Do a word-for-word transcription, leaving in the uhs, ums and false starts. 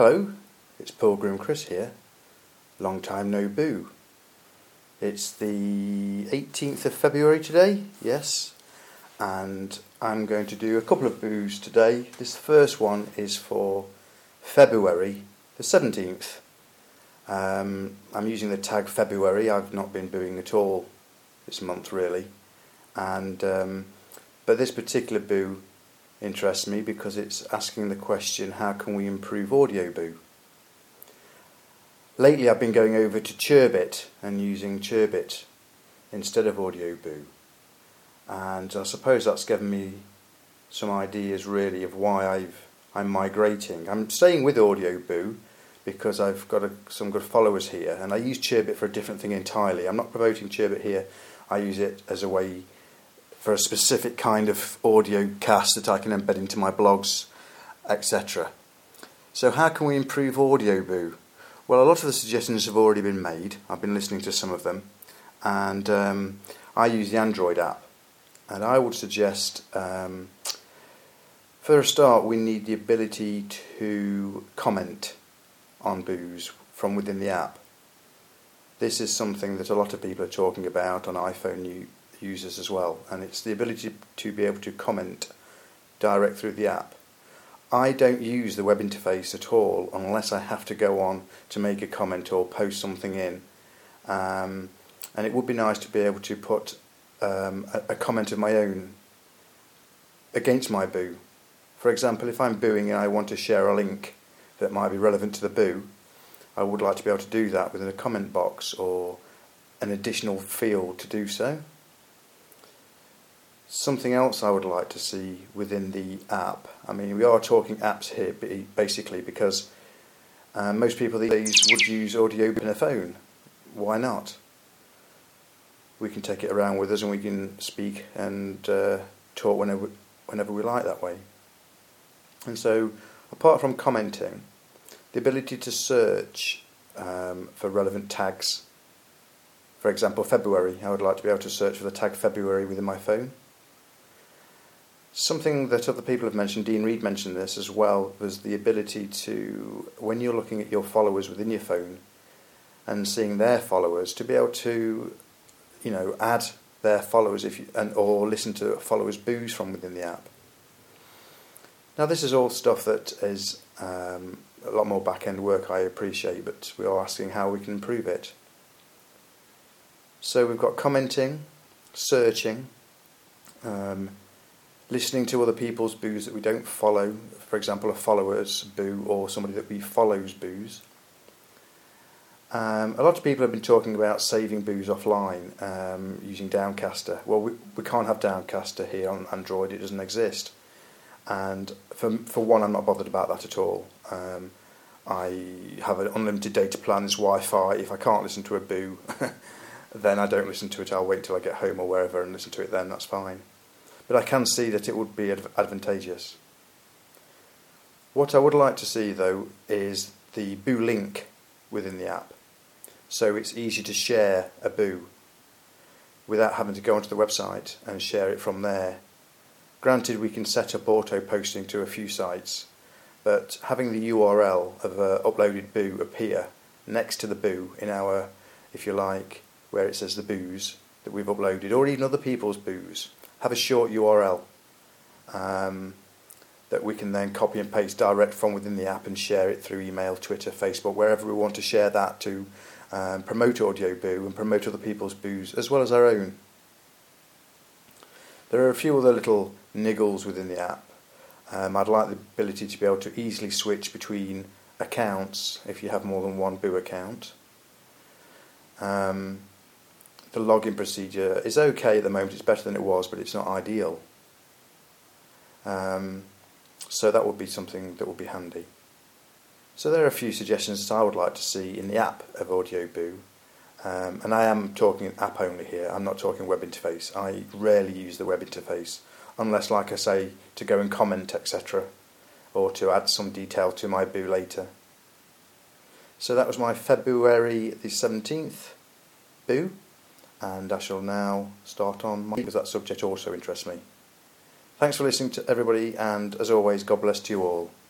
Hello, it's Pilgrim Chris here. Long time no boo. It's the eighteenth of February today, yes, and I'm going to do a couple of boos today. This first one is for February the seventeenth. Um, I'm using the tag February. I've not been booing at all this month really, and um, but this particular boo interests me because it's asking the question, how can we improve audio boo? Lately I've been going over to Churbit and using Churbit instead of Audio Boo, and I suppose that's given me some ideas really of why I've, I'm migrating. I'm staying with Audio Boo because I've got a, some good followers here, and I use Churbit for a different thing entirely. I'm not promoting Churbit here. I use it as a way for a specific kind of audio cast that I can embed into my blogs, et cetera. So how can we improve Audio Boo? Well, a lot of the suggestions have already been made. I've been listening to some of them, and um, I use the Android app. And I would suggest, um, for a start, we need the ability to comment on boos from within the app. This is something that a lot of people are talking about on iPhone u- users as well, and it's the ability to be able to comment direct through the app. I don't use the web interface at all unless I have to go on to make a comment or post something in. Um, and it would be nice to be able to put um, a, a comment of my own against my boo. For example, if I'm booing and I want to share a link that might be relevant to the boo, I would like to be able to do that within a comment box or an additional field to do so. Something else I would like to see within the app. I mean, we are talking apps here basically because uh, most people these days would use audio in a phone. Why not? We can take it around with us and we can speak and uh, talk whenever whenever we like that way. And so, apart from commenting, the ability to search um, for relevant tags. For example, February. I would like to be able to search for the tag February within my phone. Something that other people have mentioned, Dean Reed mentioned this as well, was the ability to, when you're looking at your followers within your phone and seeing their followers, to be able to, you know, add their followers if you, and or listen to followers' boos from within the app. Now, this is all stuff that is um, a lot more back-end work I appreciate, but we are asking how we can improve it. So we've got commenting, searching, um, listening to other people's boos that we don't follow, for example, a follower's boo or somebody that we follow's boos. Um, a lot of people have been talking about saving boos offline um, using Downcastor. Well, we, we can't have Downcastor here on Android, it doesn't exist. And for for one, I'm not bothered about that at all. Um, I have an unlimited data plan, there's Wi-Fi. If I can't listen to a boo, then I don't listen to it. I'll wait till I get home or wherever and listen to it then, that's fine. But I can see that it would be advantageous. What I would like to see, though, is the boo link within the app. So it's easy to share a boo without having to go onto the website and share it from there. Granted, we can set up auto-posting to a few sites, but having the U R L of a uploaded boo appear next to the boo in our, if you like, where it says the boos that we've uploaded, or even other people's boos, have a short U R L um, that we can then copy and paste direct from within the app and share it through email, Twitter, Facebook, wherever we want to share that to um, promote Audio Boo and promote other people's boos as well as our own. There are a few other little niggles within the app. Um, I'd like the ability to be able to easily switch between accounts if you have more than one boo account. Um, The login procedure is okay at the moment, it's better than it was, but it's not ideal. Um, so that would be something that would be handy. So there are a few suggestions that I would like to see in the app of Audio Boo. Um, and I am talking app only here, I'm not talking web interface. I rarely use the web interface, unless, like I say, to go and comment, et cetera, or to add some detail to my boo later. So that was my February the seventeenth boo. And I shall now start on my, because that subject also interests me. Thanks for listening to everybody, and as always, God bless to you all.